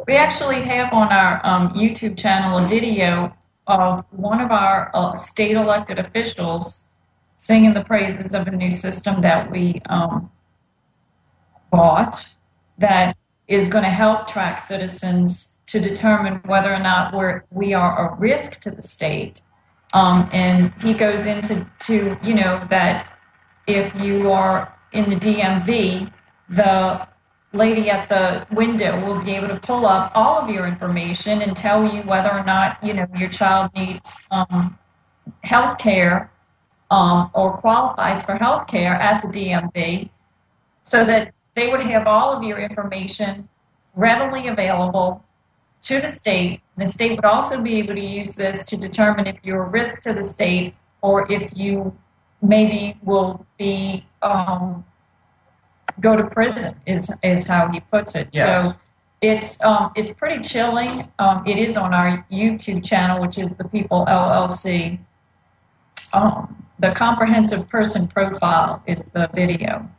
We actually have on our YouTube channel a video of one of our state elected officials singing the praises of a new system that we bought that is going to help track citizens to determine whether or not we are a risk to the state. And he goes into that if you are in the DMV, the lady at the window will be able to pull up all of your information and tell you whether or not your child needs health care or qualifies for health care at the DMV, so that they would have all of your information readily available to the state. The state would also be able to use this to determine if you're a risk to the state or if you maybe will be go to prison is how he puts it. Yes. So it's pretty chilling. It is on our YouTube channel, which is the People LLC. The Comprehensive Person Profile is the video.